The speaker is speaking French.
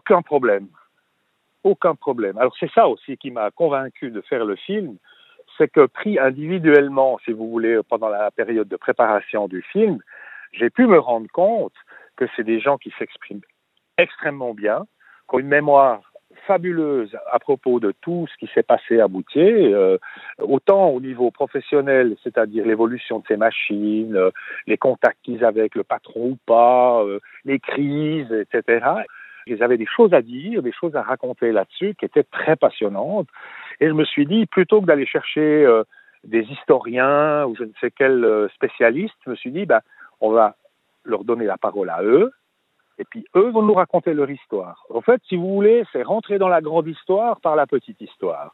aucun problème. Aucun problème. Alors c'est ça aussi qui m'a convaincu de faire le film, c'est que pris individuellement, si vous voulez, pendant la période de préparation du film, j'ai pu me rendre compte que c'est des gens qui s'expriment extrêmement bien, qui ont une mémoire fabuleuse à propos de tout ce qui s'est passé à Moutier, autant au niveau professionnel, c'est-à-dire l'évolution de ces machines, les contacts qu'ils avaient avec le patron ou pas, les crises, etc. Ils avaient des choses à dire, des choses à raconter là-dessus qui étaient très passionnantes. Et je me suis dit, plutôt que d'aller chercher des historiens ou je ne sais quel spécialiste, je me suis dit, on va leur donner la parole à eux, et puis eux vont nous raconter leur histoire. En fait, si vous voulez, c'est rentrer dans la grande histoire par la petite histoire.